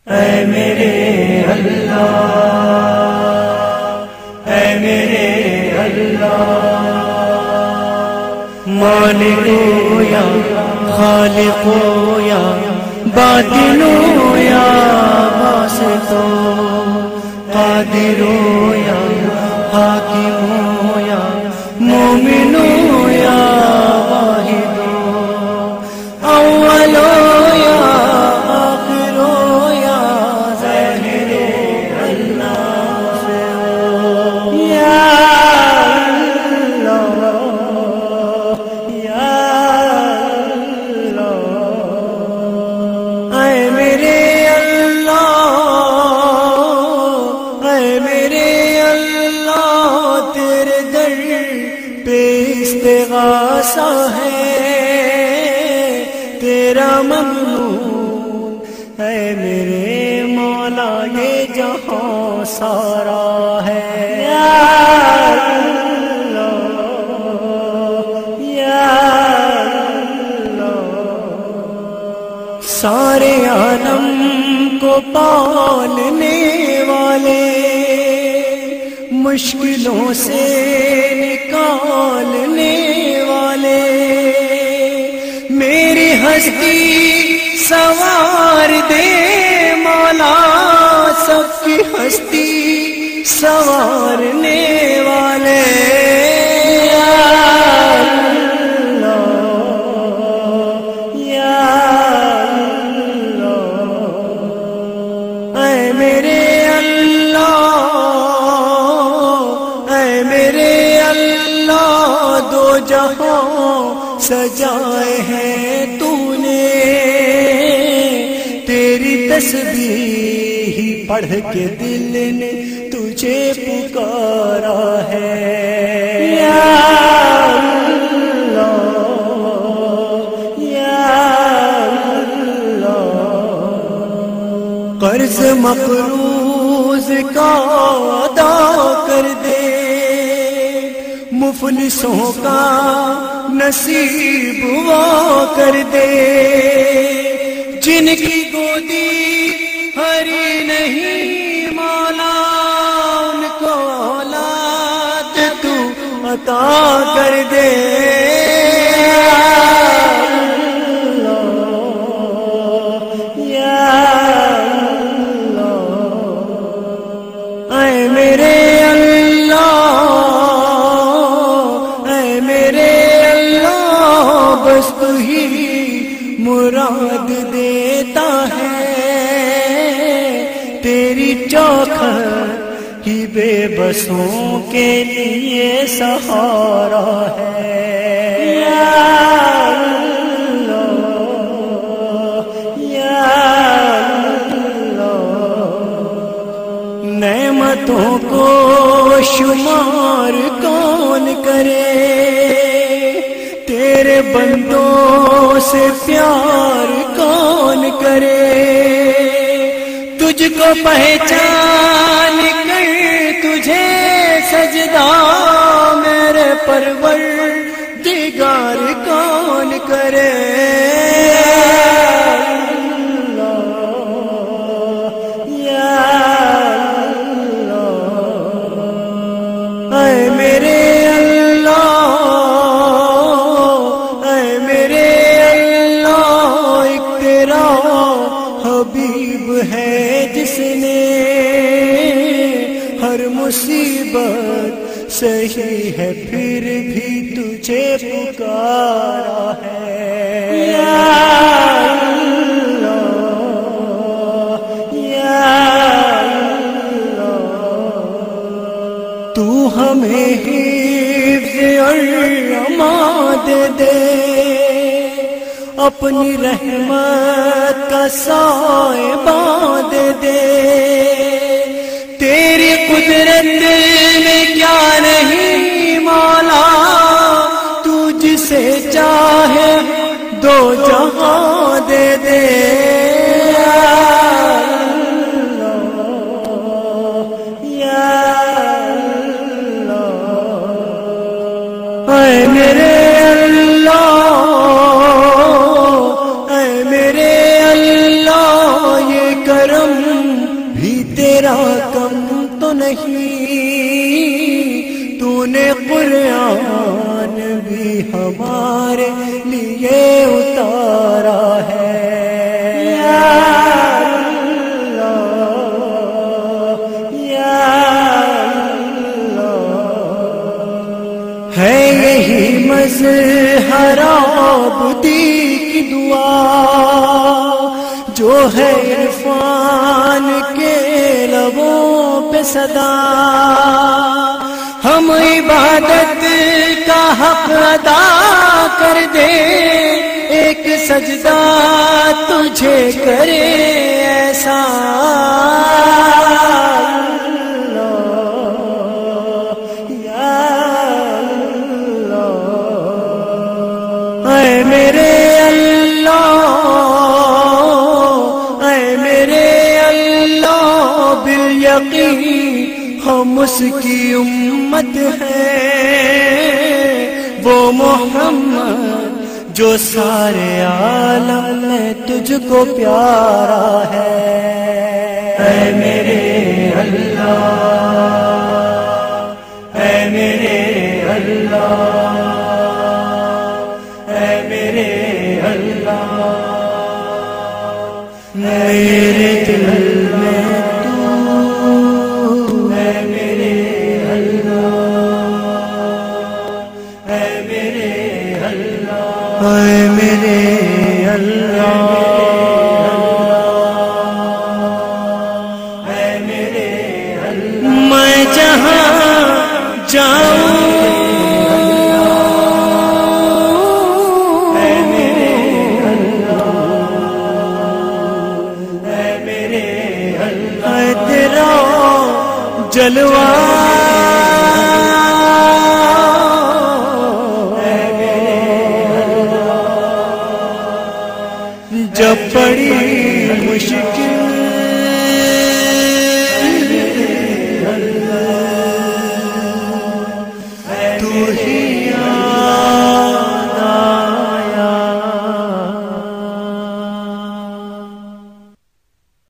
اے میرے اللہ، اے میرے اللہ، مالک یا خالق یا باطن یا باسط قادر یا حاکم یا مومن یا واحد اول یا آخر یا ظاہر اللہ یا اللہ یا اللہ۔ اے میرے اللہ، اے میرے اللہ، تیرے در پہ استغاثہ ہے، تیرا ممنون اے میرے مولا یہ جہاں سارا ہے، یا اللہ یا اللہ۔ سارے عالم کو پالنے والے، مشکلوں سے نکالنے والے، میری ہستی سوار دے مولا، سب کی ہستی سوارنے والے، یا اللہ یا اللہ۔ اے میرے اللہ، اے میرے اللہ، دو جہاں سجائے ہیں تو نے، تیری تسبیح پڑھ کے دل نے تجھے پکارا ہے، یا اللہ یا اللہ۔ قرض مقروض کا ادا کر دے، مفلسوں کا نصیب وا کر دے، جن کی گودی ہری نہیں مولا، ان کو اولاد تو عطا کر دے، یا اللہ۔ اے میرے بس تو ہی مراد دیتا ہے، تیری چوکھٹ ہی بے بسوں کے لیے سہارا ہے، یا اللہ یا اللہ۔ نعمتوں کو شمار کون کرے، تیرے بندوں سے پیار کون کرے، تجھ کو پہچان کر تجھے سجدہ میرے پروردگار کون کرے، یا اللہ۔ اے میرے حبیب ہے جس نے ہر مصیبت سہی ہے، پھر بھی تجھے پکارا ہے، یا اللہ یا اللہ۔ تو ہمیں حفظ اور امان دے، اپنی رحمت کا سائے باندھ دے، تیری قدرت میں کیا نہیں مولا، تو جسے چاہے دو جہاں دے دے، یا اللہ یا اللہ۔ اے میرے اللہ، اے میرے اللہ، یہ کرم بھی تیرا کم تو نہیں، تو نے قرآن بھی ہمارے لیے اتارا ہے۔ یا اللہ یا اللہ، ہے یہی مظہر عبدی کی دعا جو ہے عرفان کے لبوں پہ صدا۔ ہم عبادت کا حق ادا کر دیں، ایک سجدہ تجھے کرے ایسا۔ یا اللہ، اے میرے بالیقین ہم اس کی امت ہیں، وہ محمد جو سارے عالم میں تجھ کو پیارا ہے۔ اے میرے اللہ، اے میرے اللہ، اے میرے اللہ، میرے دل میں اے میرے اللہ، اے میرے اللہ، میں جہاں جاؤں اے میرے اللہ، اے میرے اللہ، تیرا جلوہ جب بڑی مشکل